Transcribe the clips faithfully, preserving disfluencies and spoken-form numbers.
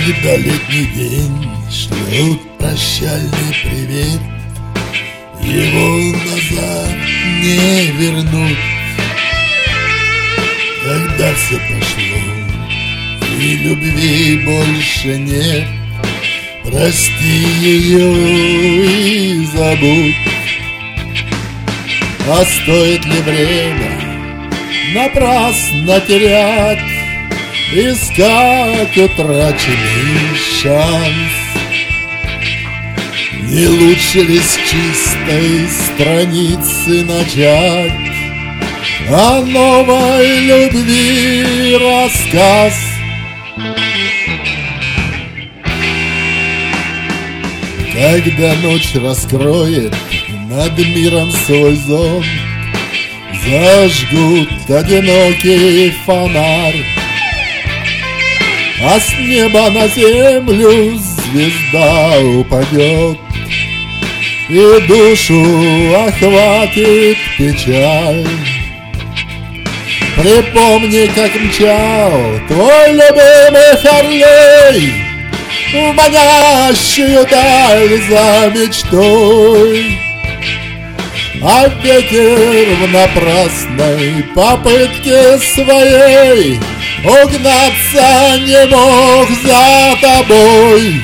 Когда летний день шлет прощальный привет, его назад не вернуть. Когда все прошло и любви больше нет, прости ее и забудь. А стоит ли время напрасно терять, искать утраченный шанс? Не лучше ли с чистой страницы начать о новой любви рассказ? Когда ночь раскроет над миром свой зонт, зажгут одинокий фонарь, а с неба на землю звезда упадет, и душу охватит печаль. Припомни, как мчал твой любимый Харлей в манящую даль за мечтой, а ветер в напрасной попытке своей угнаться не мог за тобой.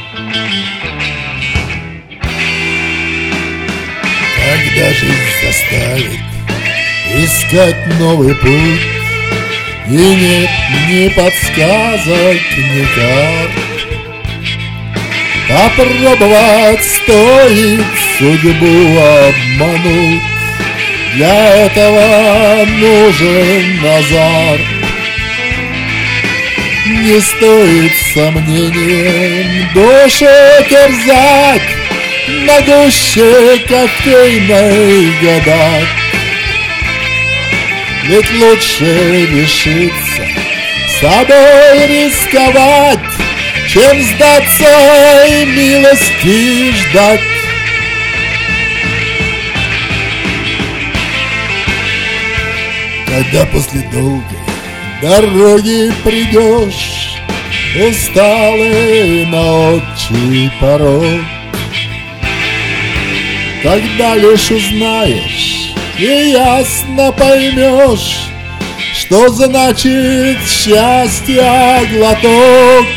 Когда жизнь заставит искать новый путь, и нет ни подсказок, ни карт, попробовать стоит судьбу обмануть. Для этого нужен азарт. Не стоит сомнением душу терзать, на гуще кофейной гадать. Ведь лучше решиться собой рисковать, чем сдаться и милости ждать. Когда после долгой дороги придешь, усталый на отчий порог, тогда лишь узнаешь и ясно поймешь, что значит счастье глоток.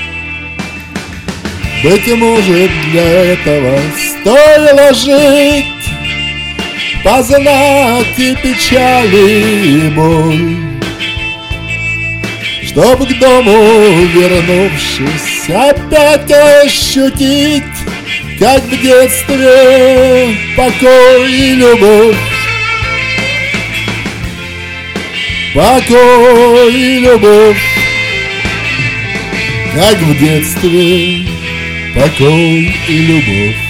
Быть может, для этого стоило жить, познать и печали, и боль, чтоб к дому вернувшись опять ощутить, как в детстве, покой и любовь. Покой и любовь, как в детстве, покой и любовь.